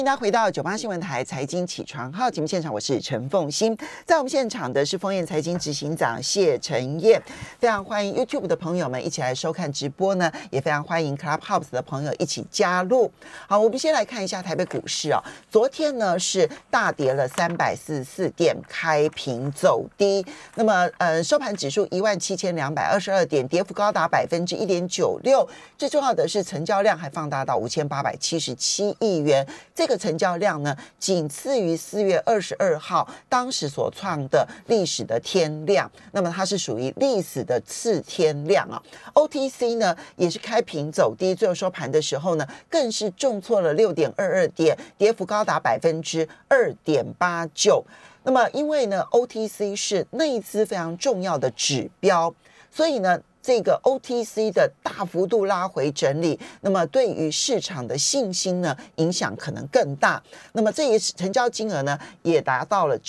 欢迎大家回到98新闻台财经起床号节目现场，我是陈凤馨。在我们现场的是丰彦财经执行长谢晨彦，非常欢迎 YouTube 的朋友们一起来收看直播呢，也非常欢迎 Clubhouse 的朋友一起加入。好，我们先来看一下台北股市啊，昨天呢是大跌了344点，开平走低。那么收盘指数17222点，跌幅高达1.96%。最重要的是成交量还放大到5877亿元。这个成交量呢，仅次于4月22号当时所创的历史的天量，那么它是属于历史的次天量啊。OTC 呢也是开平走低，最后收盘的时候呢，更是重挫了6.22点，跌幅高达2.89%。那么因为呢 OTC 是内资非常重要的指标，所以呢这个 OTC 的大幅度拉回整理，那么对于市场的信心呢，影响可能更大。那么这也成交金额呢，也达到了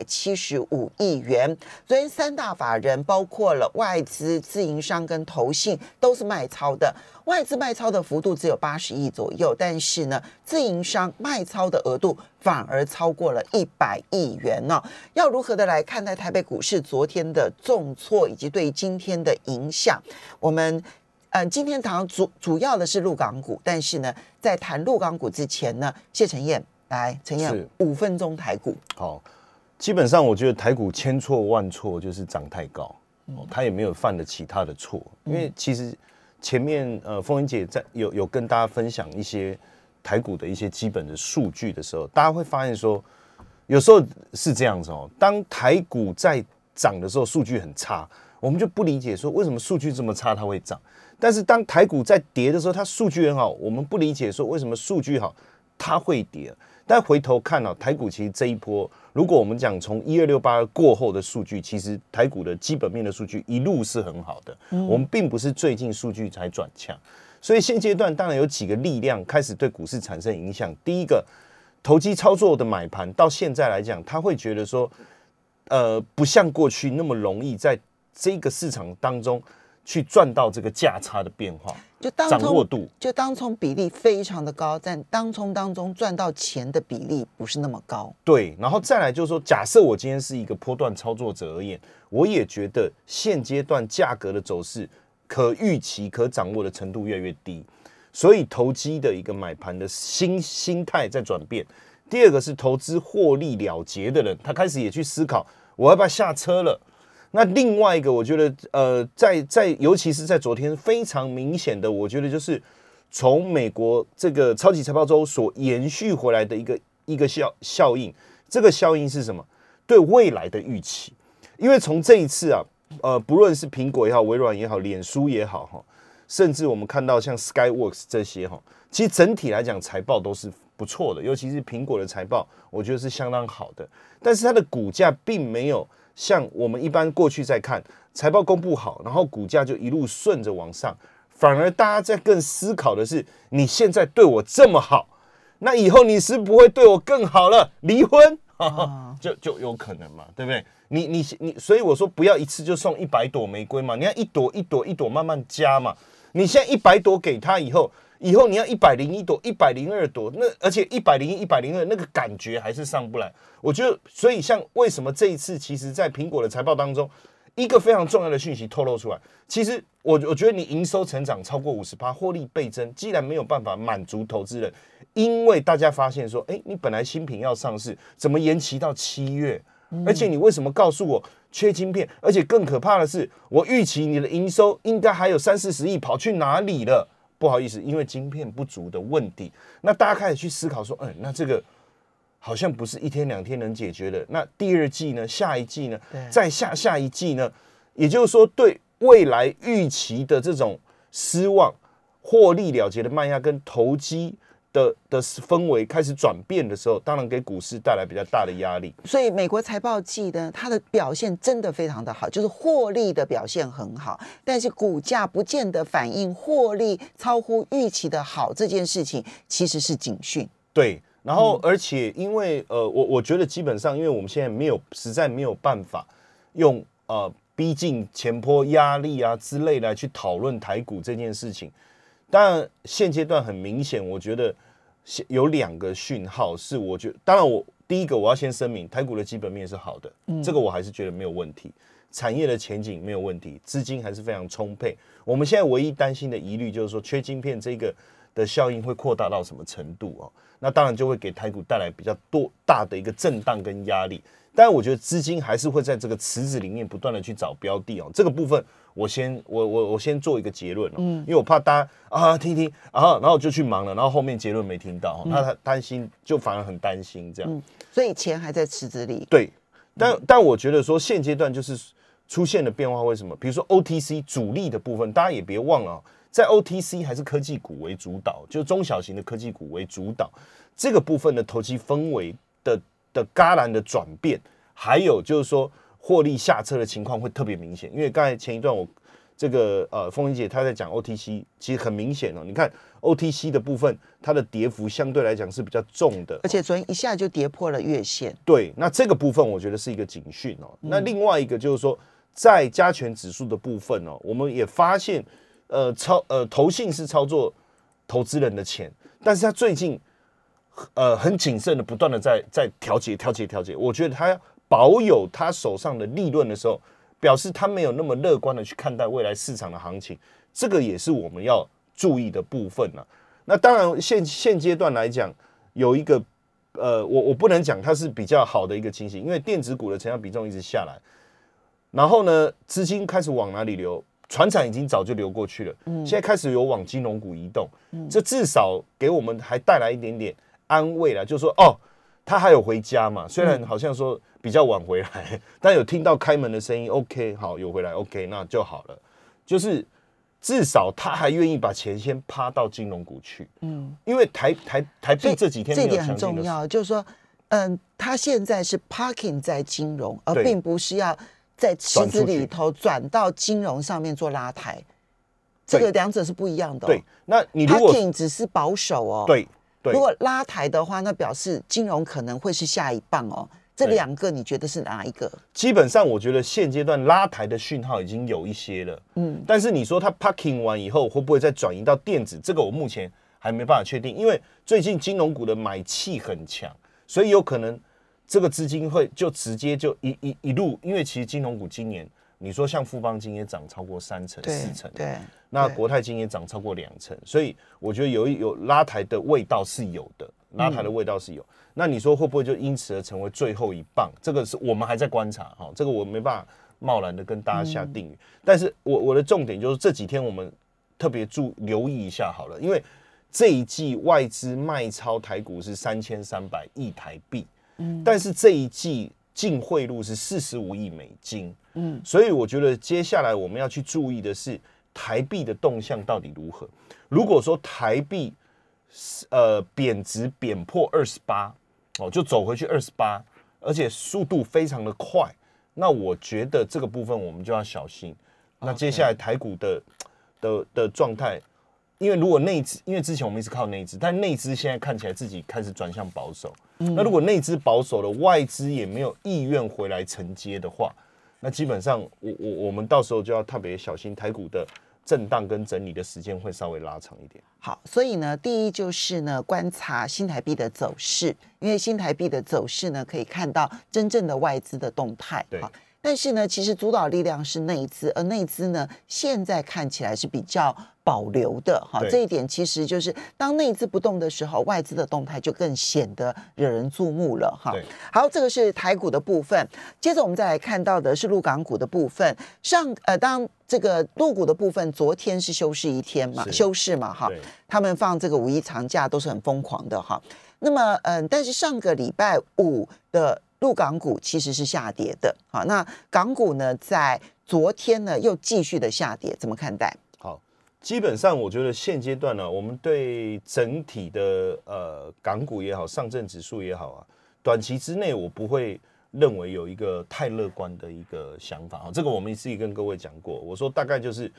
975亿元。昨天三大法人包括了外资、自营商跟投信都是卖超的。外资卖超的幅度只有80亿左右，但是呢，自营商卖超的额度反而超过了100亿元呢。要如何的来看待台北股市昨天的重挫以及对今天的影响？我们今天主要的是陆港股，但是呢，在谈陆港股之前呢，谢晨彦来，晨彦5分钟台股。 好，基本上我觉得台股千错万错就是涨太高，他也没有犯了其他的错，因为其实前面凤英姐有跟大家分享一些台股的一些基本的数据的时候，大家会发现说，有时候是这样子哦，当台股在涨的时候，数据很差，我们就不理解说为什么数据这么差它会涨，但是当台股在跌的时候，它数据很好，我们不理解说为什么数据好它会跌。但回头看哦，台股其实这一波，如果我们讲从12682过后的数据，其实台股的基本面的数据一路是很好的，我们并不是最近数据才转强，所以现阶段当然有几个力量开始对股市产生影响。第一个，投机操作的买盘到现在来讲，他会觉得说，不像过去那么容易在这个市场当中去赚到这个价差的变化，掌握度， 就当冲比例非常的高，但当冲当中赚到钱的比例不是那么高。 对，然后再来就是说，假设我今天是一个波段操作者而言，我也觉得现阶段价格的走势可预期、可掌握的程度越来越低，所以投机的一个买盘的心态在转变。第二个是投资获利了结的人，他开始也去思考，我要不要下车了。那另外一个，我觉得尤其是在昨天非常明显的，我觉得就是从美国这个超级财报周所延续回来的一个效应。这个效应是什么？对未来的预期。因为从这一次啊，不论是苹果也好，微软也好，脸书也好，甚至我们看到像 Skyworks 这些其实整体来讲财报都是不错的，尤其是苹果的财报，我觉得是相当好的。但是它的股价并没有像我们一般过去在看财报公布好，然后股价就一路顺着往上，反而大家在更思考的是，你现在对我这么好，那以后你是不会对我更好了，离婚就有可能嘛，对不对？你所以我说不要一次就送100朵玫瑰嘛，你要一朵一朵一朵慢慢加嘛。你现在100朵给他以后你要101朵、102朵，那而且101、102那个感觉还是上不来。我觉得，所以像为什么这一次，其实在苹果的财报当中，一个非常重要的讯息透露出来，其实我觉得你营收成长超过50%，获利倍增，既然没有办法满足投资人，因为大家发现说，你本来新品要上市，怎么延期到7月？而且你为什么告诉我缺晶片？而且更可怕的是，我预期你的营收应该还有30-40亿，跑去哪里了？不好意思，因为晶片不足的问题，那大家开始去思考说，那这个好像不是1天2天能解决的。那第二季呢？下一季呢？再下一季呢？也就是说，对未来预期的这种失望、获利了结的卖压跟投机的氛围开始转变的时候，当然给股市带来比较大的压力。 所以美国财报季呢，它的表现真的非常的好，就是获利的表现很好，但是股价不见得反映获利超乎预期的好这件事情，其实是警讯。 对，然后而且因为我觉得基本上，因为我们现在实在没有办法用逼近前波压力啊之类来去讨论台股这件事情。当然现阶段很明显，我觉得有2个讯号是我觉得，当然第一个我要先声明，台股的基本面是好的，这个我还是觉得没有问题，产业的前景没有问题，资金还是非常充沛。我们现在唯一担心的疑虑就是说，缺晶片这个的效应会扩大到什么程度哦？那当然就会给台股带来比较大的一个震荡跟压力。当然，我觉得资金还是会在这个池子里面不断的去找标的哦。这个部分我先做一个结论哦，因为我怕大家听然后就去忙了，然后后面结论没听到，他担心就反而很担心这样。 所以钱还在池子里。 对，但我觉得说现阶段就是出现的变化为什么？比如说 OTC 主力的部分，大家也别忘了，在 OTC 还是科技股为主导，就中小型的科技股为主导，这个部分的投机氛围的轧辘的转变，还有就是说获利下车的情况会特别明显。因为刚才前一段我这个凤英姐她在讲 OTC， 其实很明显哦，你看 OTC 的部分，它的跌幅相对来讲是比较重的， 而且昨天一下就跌破了月线。 对，那这个部分我觉得是一个警讯哦。那另外一个就是说，在加权指数的部分哦，我们也发现投信是操作投资人的钱，但是他最近很谨慎的不断的在调节，我觉得他保有他手上的利润的时候，表示他没有那么乐观的去看待未来市场的行情，这个也是我们要注意的部分啊。那当然现阶段来讲，有一个我不能讲它是比较好的一个情形，因为电子股的成交比重一直下来，然后呢，资金开始往哪里流？传产已经早就流过去了，现在开始有往金融股移动，这至少给我们还带来一点点安慰啦，就是说他还有回家嘛，虽然好像说比较晚回来，但有听到开门的声音 ，OK， 好，有回来 ，OK， 那就好了，就是至少他还愿意把钱先趴到金融股去，因为台币这几天没有这点很重要，就是说，他现在是 parking 在金融，而并不是要在池子里头转到金融上面做拉抬，这个两者是不一样的。 对，那你如果 parking 只是保守哦， 对， 如果拉抬的话，那表示金融可能会是下一棒哦。这2个你觉得是哪一个？ 基本上我觉得现阶段拉抬的讯号已经有一些了，但是你说它 parking 完以后会不会再转移到电子？这个我目前还没办法确定，因为最近金融股的买气很强，所以有可能这个资金会就直接就一路，因为其实金融股今年你说像富邦金也涨超过3成4成， 对， 那国泰金也涨超过2成，所以我觉得有拉抬的味道是有的，拉抬的味道是有。那你说会不会就因此而成为最后一棒？这个是我们还在观察哈，这个我没办法贸然的跟大家下定语。但是我的重点就是这几天我们特别留意一下好了，因为这一季外资卖超台股是3300亿台币，但是这一季净汇入是45亿美金，所以我觉得接下来我们要去注意的是台币的动向到底如何。如果说台币贬值贬破28，就走回去28，而且速度非常的快，那我觉得这个部分我们就要小心。那接下来台股的状态，因为如果内资，因为之前我们一直靠内资，但内资现在看起来自己开始转向保守。那如果内资保守了，外资也没有意愿回来承接的话，那基本上我们到时候就要特别小心台股的震荡跟整理的时间会稍微拉长一点。 好，所以呢，第一就是呢，观察新台币的走势，因为新台币的走势呢，可以看到真正的外资的动态。 对。 但是呢，其实主导力量是内资，而内资呢，现在看起来是比较保留的哈。这一点其实就是当内资不动的时候，外资的动态就更显得惹人注目了哈。好，这个是台股的部分。接着我们再来看到的是陆港股的部分。当这个陆股的部分，昨天是休市一天嘛，休市嘛哈。他们放这个5一长假都是很疯狂的哈。那么但是上个礼拜5的陆港股其实是下跌的，好，那港股呢，在昨天呢又继续的下跌，怎么看待？ 好，基本上我觉得现阶段呢，我们对整体的港股也好，上证指数也好啊，短期之内我不会认为有一个太乐观的一个想法啊，这个我们自己跟各位讲过，我说大概就是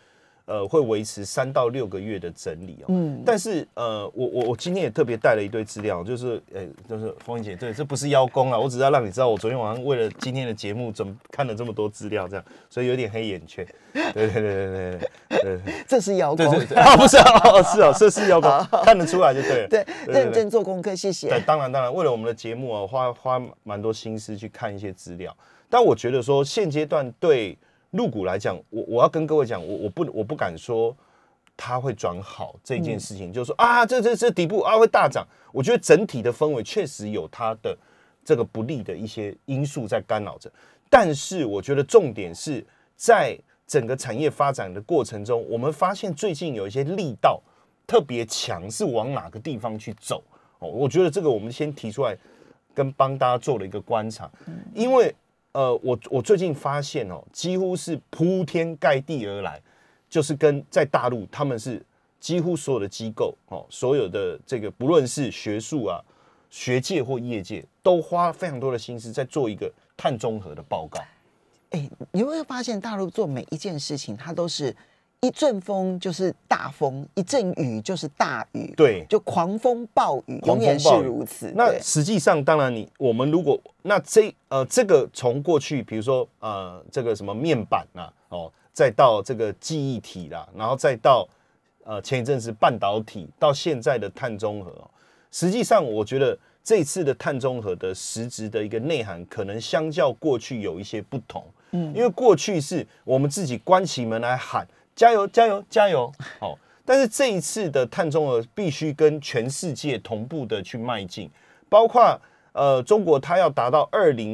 会维持3到6个月的整理但是我今天也特别带了一堆资料，就是凤英姐，对，这不是邀功啊，我只是要让你知道，我昨天晚上为了今天的节目，看了这么多资料，这样，所以有点黑眼圈。对， 这是邀功， 对，不是这是邀功，看得出来就对了。 对，认真做功课，谢谢。 对，当然，为了我们的节目花蛮多心思去看一些资料，但我觉得说现阶段对陆股来讲，我要跟各位讲，我不敢说它会转好这件事情，就是说这底部会大涨。我觉得整体的氛围确实有它的这个不利的一些因素在干扰着，但是我觉得重点是在整个产业发展的过程中，我们发现最近有一些力道特别强，是往哪个地方去走？我觉得这个我们先提出来，帮大家做了一个观察，因为我最近发现几乎是铺天盖地而来，就是跟在大陆他们是几乎所有的机构所有的这个不论是学术啊、学界或业界，都花非常多的心思在做一个碳中和的报告。 你会发现大陆做每一件事情，它都是一阵风就是大风，一阵雨就是大雨， 对， 就狂风暴雨，永远是如此。 那实际上，当然我们如果这个从过去，比如说这个什么面板再到这个记忆体啦，然后再到前一阵子半导体，到现在的碳中和实际上我觉得这一次的碳中和的实质的一个内涵，可能相较过去有一些不同。因为过去是我们自己关起门来喊加油加油加油，但是这一次的碳中和必须跟全世界同步的去迈进，包括中国它要达到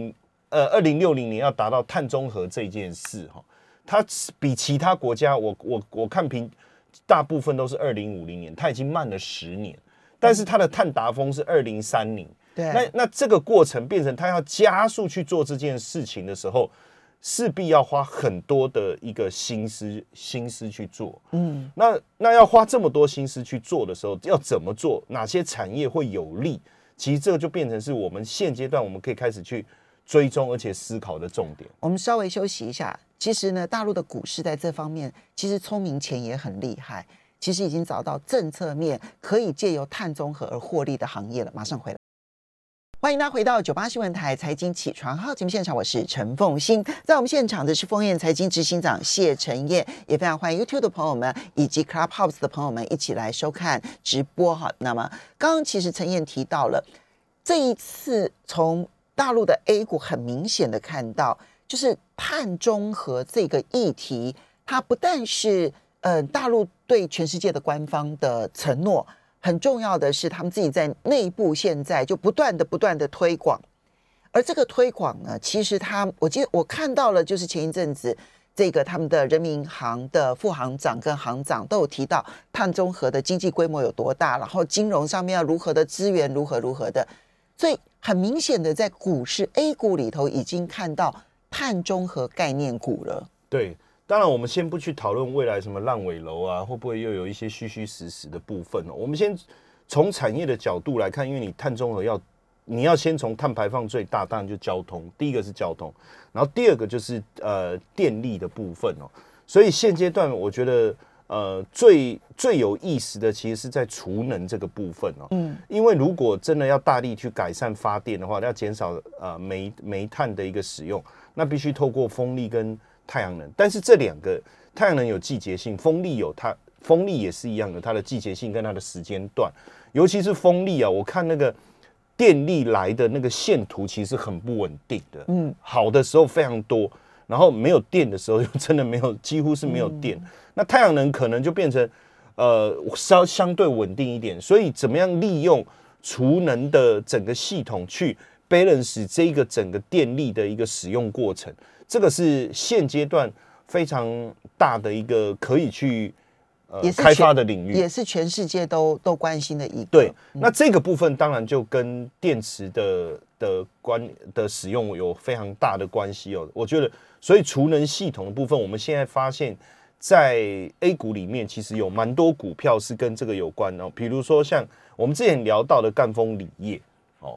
2060年要达到碳中和这件事它比其他国家我看大部分都是2050年，它已经慢了10年，但是它的碳达峰是2030。 对，那这个过程变成它要加速去做这件事情的时候，势必要花很多的一个心思去做。那要花这么多心思去做的时候，要怎么做？哪些产业会有利？其实这个就变成是我们现阶段我们可以开始去追踪而且思考的重点。 我们稍微休息一下。其实呢，大陆的股市在这方面其实聪明钱也很厉害，其实已经找到政策面可以借由碳中和而获利的行业了。马上回来。欢迎大家回到98新闻台财经起床号节目现场，我是陈凤馨。在我们现场的是丰彦财经执行长谢晨燕，也非常欢迎 YouTube 的朋友们以及 Clubhouse 的朋友们一起来收看直播。那么刚刚其实晨燕提到了，这一次从大陆的 A 股很明显的看到，就是碳中和这个议题，它不但是大陆对全世界的官方的承诺，很重要的是他们自己在内部现在就不断的推广。而这个推广呢，其实我记得我看到了，就是前一阵子这个他们的人民银行的副行长跟行长都有提到碳中和的经济规模有多大，然后金融上面要如何的资源如何的，所以很明显的在股市 A 股里头已经看到碳中和概念股了。 对，当然我们先不去讨论未来什么烂尾楼啊，会不会又有一些虚实的部分我们先从产业的角度来看，因为你碳中和你要先从碳排放最大，当然就交通，第一个是交通，然后第二个就是电力的部分所以现阶段我觉得最有意思的其实是在储能这个部分因为如果真的要大力去改善发电的话，要减少煤炭的一个使用，那必须透过风力跟太阳能，但是这两个太阳能有季节性，风力也是一样的，它的季节性跟它的时间段，尤其是风力我看那个电力来的那个线图其实很不稳定的，好的时候非常多，然后没有电的时候就真的几乎是没有电。那太阳能可能就变成相对稳定一点，所以怎么样利用储能的整个系统去 balance 这个整个电力的一个使用过程，这个是现阶段非常大的一个可以去开发的领域， 也是全世界都关心的一个。 对，那这个部分当然就跟电池的使用有非常大的关系我觉得，所以储能系统的部分，我们现在发现，在 A 股里面其实有蛮多股票是跟这个有关比如说像我们之前聊到的赣锋锂业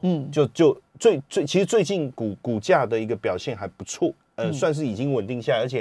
其实最近股价的一个表现还不错，算是已经稳定下来，而且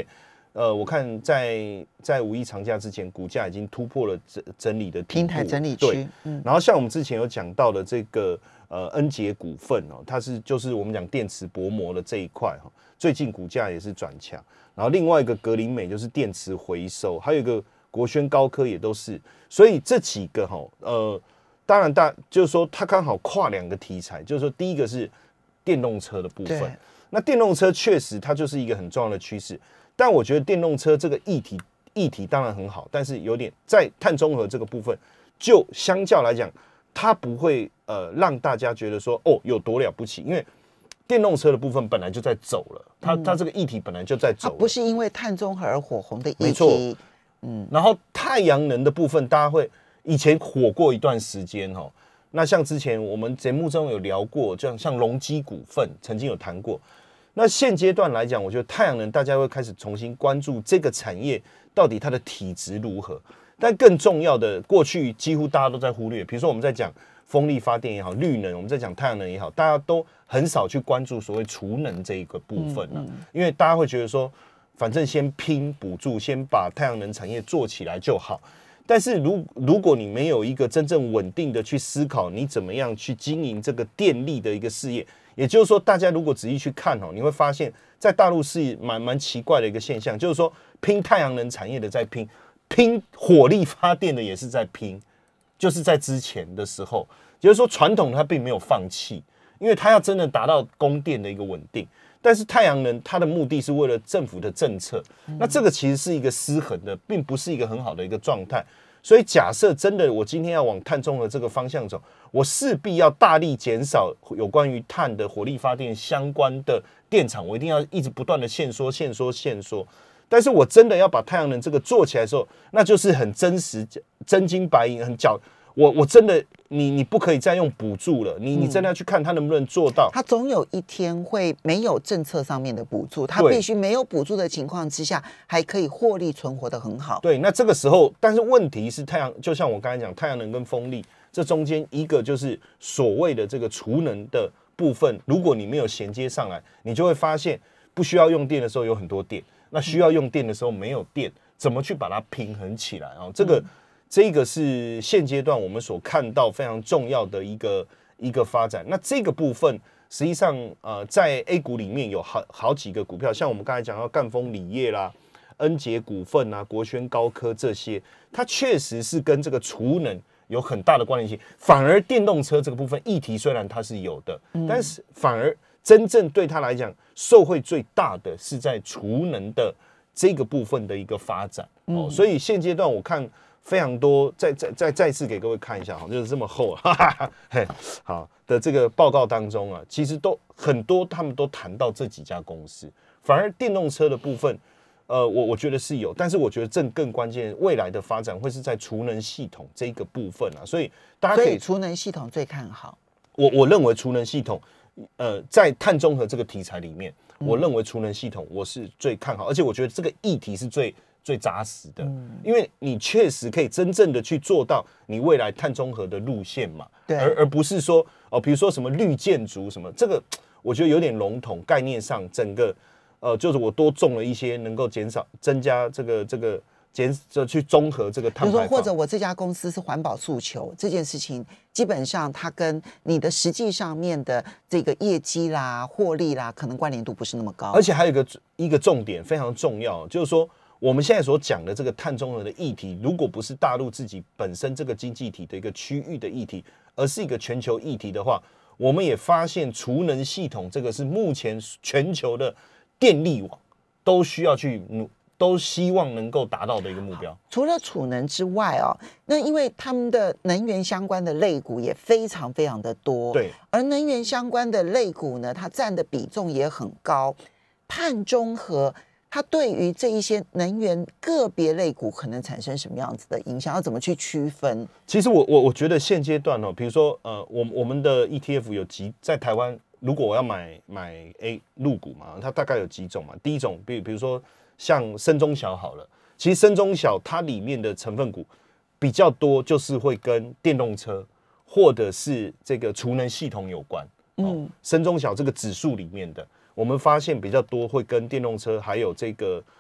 我看在五一长假之前，股价已经突破了整理的平台整理区。 然后像我们之前有讲到的这个恩捷股份哦，它就是我们讲电池薄膜的这一块哈，最近股价也是转强。然后另外一个格林美就是电池回收，还有一个国轩高科也都是。所以这几个当然就是说它刚好跨2个题材，就是说第一个是电动车的部分。那电动车确实它就是一个很重要的趋势。但我觉得电动车这个议题当然很好，但是有点在碳中和这个部分，就相较来讲，它不会让大家觉得说有多了不起，因为电动车的部分本来就在走了，它这个议题本来就在走了， 它不是因为碳中和而火红的议题。 没错，然后太阳能的部分，大家会以前火过一段时间哦。那像之前我们节目中有聊过，像隆基股份曾经有谈过。那现阶段来讲，我觉得太阳能大家会开始重新关注这个产业到底它的体质如何。但更重要的，过去几乎大家都在忽略，比如说我们在讲风力发电也好，绿能，我们在讲太阳能也好，大家都很少去关注所谓储能这一个部分因为大家会觉得说，反正先拼补助，先把太阳能产业做起来就好。但是如果你没有一个真正稳定的去思考，你怎么样去经营这个电力的一个事业，也就是说，大家如果仔细去看你会发现在大陆是蛮奇怪的一个现象，就是说拼太阳能产业的在拼火力发电的也是在拼，就是在之前的时候，就是说传统它并没有放弃，因为它要真的达到供电的一个稳定。但是太阳能它的目的是为了政府的政策，那这个其实是一个失衡的，并不是一个很好的一个状态。所以假设真的我今天要往碳中和这个方向走，我势必要大力减少有关于碳的火力发电相关的电厂，我一定要一直不断的限缩。但是我真的要把太阳能这个做起来的时候，那就是很真实、真金白银、我真的你不可以再用补助了，你真的要去看它能不能做到。 它总有一天会没有政策上面的补助，它必须没有补助的情况之下，还可以获利存活的很好。 对，那这个时候，但是问题是就像我刚才讲，太阳能跟风力这中间一个就是所谓的这个储能的部分，如果你没有衔接上来，你就会发现不需要用电的时候有很多电，那需要用电的时候没有电，怎么去把它平衡起来啊？这个是现阶段我们所看到非常重要的一个发展。那这个部分实际上在 A 股里面有好几个股票，像我们刚才讲到赣锋锂业啦、恩捷股份啊、国轩高科这些，它确实是跟这个储能有很大的关联性。反而电动车这个部分议题虽然它是有的，但是反而真正对它来讲受惠最大的是在储能的这个部分的一个发展。所以现阶段我看非常多，再次给各位看一下，就是这么厚，好的这个报告当中啊，其实都很多，他们都谈到这几家公司。反而电动车的部分，我觉得是有，但是我觉得更关键，未来的发展会是在储能系统这一个部分啊，所以大家可以储能系统最看好。 我认为储能系统，在碳中和这个题材里面，我认为储能系统我是最看好，而且我觉得这个议题是最扎实的，因为你确实可以真正的去做到你未来碳中和的路线嘛，而不是说比如说什么绿建筑什么，这个我觉得有点笼统，概念上整个就是我多种了一些能够增加这个去综合这个碳排放， 比如说或者我这家公司是环保诉求这件事情，基本上它跟你的实际上面的这个业绩啦、获利啦，可能关联度不是那么高。 而且还有一个重点非常重要，就是说我们现在所讲的这个碳中和的议题，如果不是大陆自己本身这个经济体的一个区域的议题，而是一个全球议题的话，我们也发现储能系统这个是目前全球的电力网都希望能够达到的一个目标。 除了储能之外那因为他们的能源相关的类股也非常非常的多， 对， 而能源相关的类股呢，它占的比重也很高。碳中和它对于这一些能源个别类股可能产生什么样子的影响？要怎么去区分？ 其实我觉得现阶段比如说我们的 ETF 有在台湾，如果我要买入股嘛，它大概有几种嘛。第一种，比如说像深中小好了，其实深中小它里面的成分股比较多，就是会跟电动车或者是这个储能系统有关。深中小这个指数里面的，我们发现比较多会跟电动车还有这个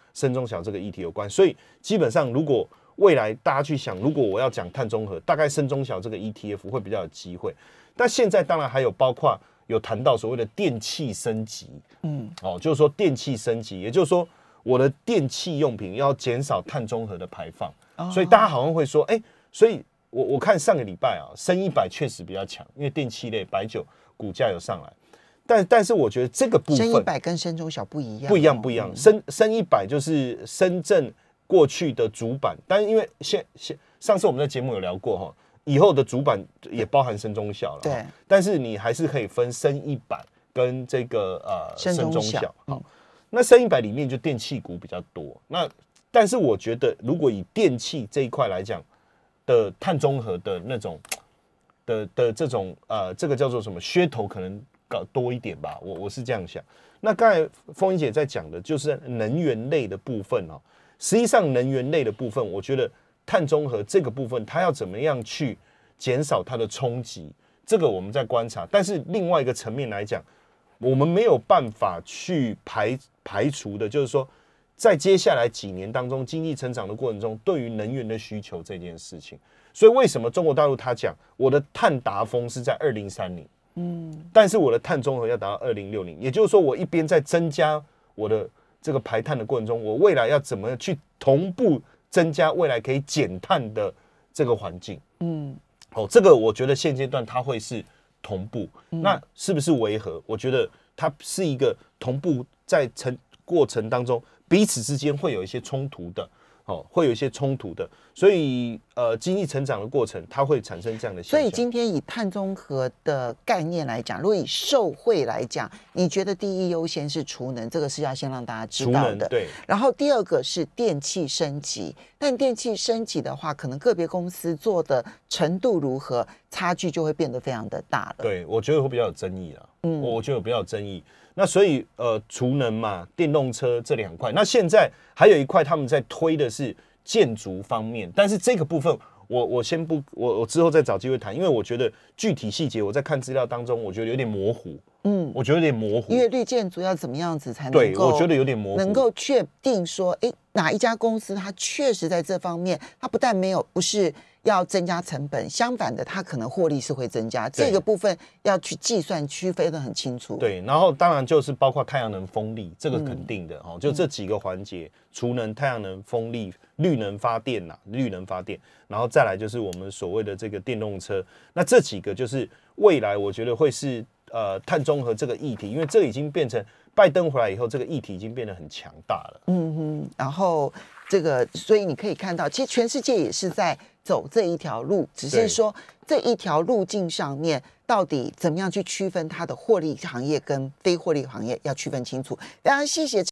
深中小这个议题有关。所以基本上，如果未来大家去想，如果我要讲碳中和，大概深中小这个 ETF 会比较有机会。但现在当然还有包括有谈到所谓的电器升级，就是说电器升级，也就是说我的电器用品要减少碳中和的排放。所以大家好像会说，所以我看上个礼拜啊，深100确实比较强，因为电器类白酒股价有上来。但是我觉得这个部分深100跟深中小不一样， 不一样。深100就是深圳过去的主板，但是因为上次我们在节目有聊过哈，以后的主板也包含深中小了， 对， 但是你还是可以分深100跟这个深中小。好，那深100里面就电器股比较多。但是我觉得，如果以电器这一块来讲的碳中和的那种的这种这个叫做什么噱头，可能搞多一点吧，我是这样想。那刚才凤英姐在讲的就是能源类的部分哦。实际上，能源类的部分，我觉得碳中和这个部分，它要怎么样去减少它的冲击，这个我们在观察。但是另外一个层面来讲，我们没有办法去排除的，就是说，在接下来几年当中，经济成长的过程中，对于能源的需求这件事情，所以为什么中国大陆他讲我的碳达峰是在2030，但是我的碳中和要达到2060，也就是说，我一边在增加我的这个排碳的过程中，我未来要怎么去同步增加未来可以减碳的这个环境？这个我觉得现阶段它会是同步，那是不是违和？我觉得它是一个同步在过程当中彼此之间会有一些冲突的。所以经济成长的过程，它会产生这样的现象。 所以今天以碳中和的概念来讲，如果以受惠来讲，你觉得第一优先是储能，这个是要先让大家知道的。 对。 然后第二个是电器升级，但电器升级的话，可能个别公司做的程度如何，差距就会变得非常的大了。 对，我觉得会比较有争议啦。我觉得比较有争议。那所以储能嘛，电动车这2块，那现在还有一块他们在推的是建筑方面，但是这个部分我先不，我之后再找机会谈，因为我觉得具体细节我在看资料当中，我觉得有点模糊。我觉得有点模糊， 因为绿建筑要怎么样子才能对， 够？ 我觉得有点模糊， 能够确定说，哪一家公司它确实在这方面，它不但不是要增加成本，相反的，它可能获利是会增加。这个部分要去计算区分得很清楚。 对，然后当然就是包括太阳能、风力，这个肯定的就这几个环节：储能、太阳能、风力、绿能发电然后再来就是我们所谓的这个电动车。那这几个就是未来我觉得会是碳中和这个议题，因为这已经变成拜登回来以后，这个议题已经变得很强大了。 然后这个，所以你可以看到，其实全世界也是在走这一条路，只是说这一条路径上面到底怎么样去区分它的获利行业跟非获利行业，要区分清楚。非常谢谢。